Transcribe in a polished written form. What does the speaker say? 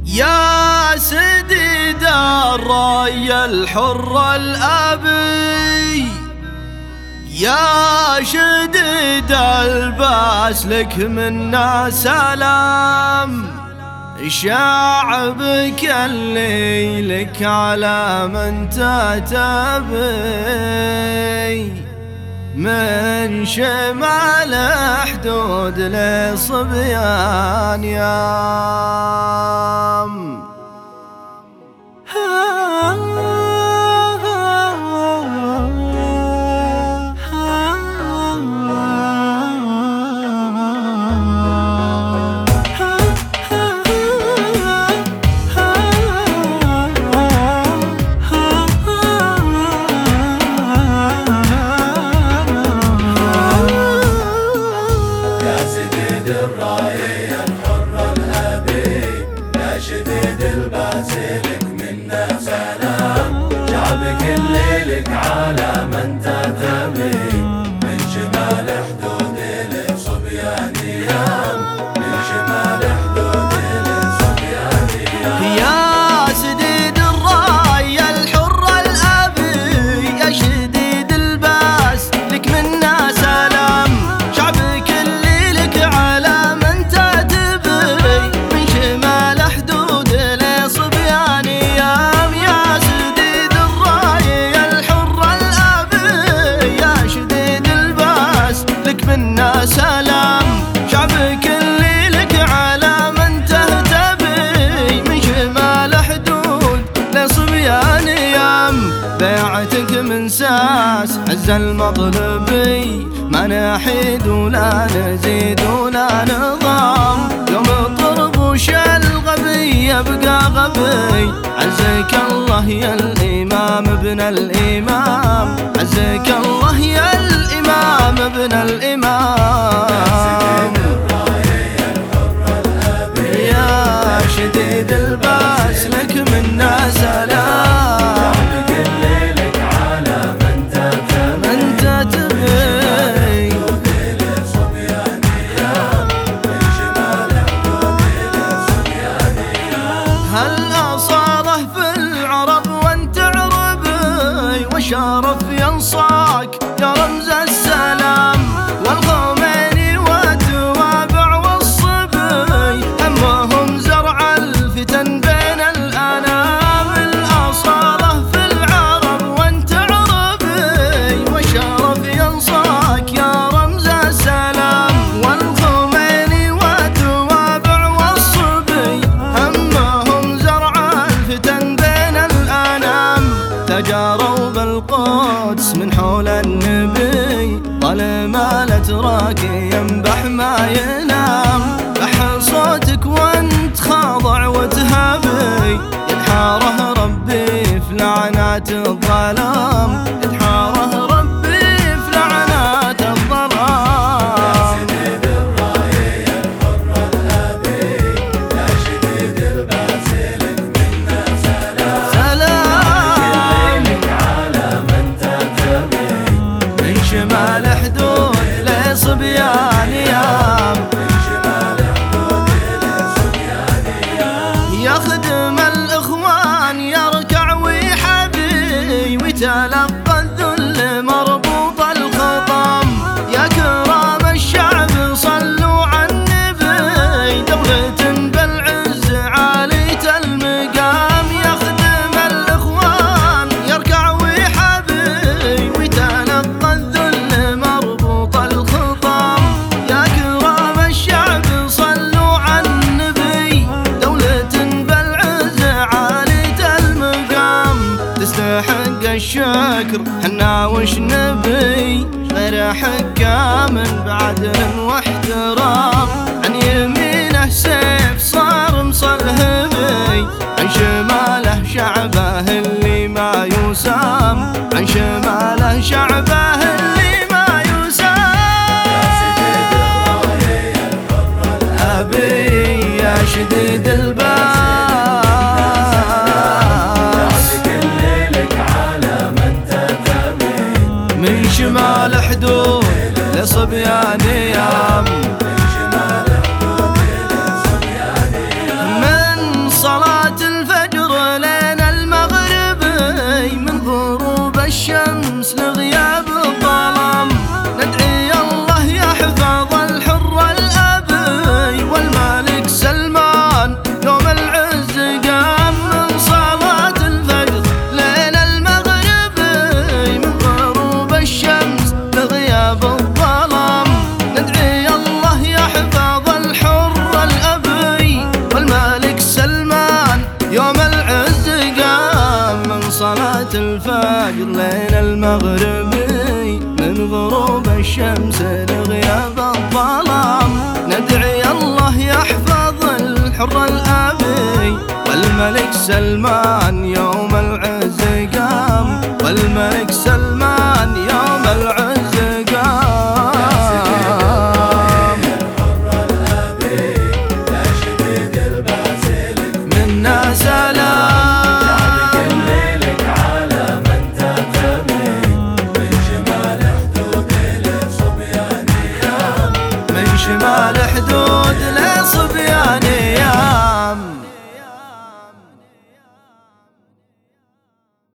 يا سديد الراي الحر الأبي، يا شديد الباس لك منا سلام. شعبك اللي لك على من تتبي، من شمال حدود لصبيان يام. لك منا سلام. شعبك اللي لك على من تتبي، من شمال حدود لصبيان يام، من شمال حدود لصبيان يام. يا سديد الراي الحر الأبي، يا شديد الباس لك منا سلام. شعبك اللي لك على من تتبي، من شمال حدود لصبيان يام. يا سديد الراي الحر الأبي، يا شديد الباس لك منا سلام. شعبك اللي لك على من تهتبي، من شمال حدود لصبيان يام. بيعتك من ساس عز المطلبي، ما نحيد ولا نزيد ولا نظام. يوم طربوش الغبي يبقى غبي، عزك الله يا الإمام ابن الإمام، عزك الله يا الإمام ابن الإمام. يا شديد الباس لك منا سلام. شعبك اللي لك على من تتبي، لصبيان يام، من شمال حدود لصبيان يام. هل أصاله في العرب وانت عربي، وشرف ينصاك يا رمز السلام. والخميني والتوابع والصبي، همهم زرع الفتن بين الأنام. الأصاله في العرب وانت عربي، وشرف ينصاك يا رمز السلام. والخميني والتوابع والصبي، همهم زرع الفتن بين الأنام. تجاروا بالقدس من حول النبي، طالما لا تراكي ينبح ما ينام. بح صوتك وانت خاضع وتهابي، يدحاره ربي في لعنات الظلام، يدحاره ربي في لعنات الظلام. يا سديد الراي الحر الأبي، يا شديد الباس لك منا سلام. سلام لك على من تتبي، من شمال حدود لصبيان يام. من شمال حدود لصبيان يام. يخدم الإخوان يركع ويحبي، ويتلقى الذل مربوط الخطام. يا كرام الشعب صلوا على النبي، دولة بالعز عالية المقام. يخدم الإخوان يركع ويحبي، ويتلقى الذل مربوط الخطام. يا كرام الشعب صلوا على النبي، دولة بالعز عالية المقام. تستحق الشكر حنا وش نبي، غير حكام بعدل واحترام. عن يمينه سيف صار مصلهبي، عن شماله شعبه اللي ما يسام، عن شماله شعبه اللي ما يسام. يا سديد الراي الحر أبي يا شديد الباس، شعبك اللي لك على من تتبي، من شمال حدود لصبيان يام. من شمال حدود لصبيان يام. من صلاة الفجر لين المغربي، من غروب الشمس لغياب الظلام، ندعي الله يحفظ الحر الأبي، والملك سلمان يوم العز قام، والملك سلمان يوم العز قام. منا سلام ليلك على من تنتمي، من شمال حدود لصبيان يام، من شمال حدود لصبيان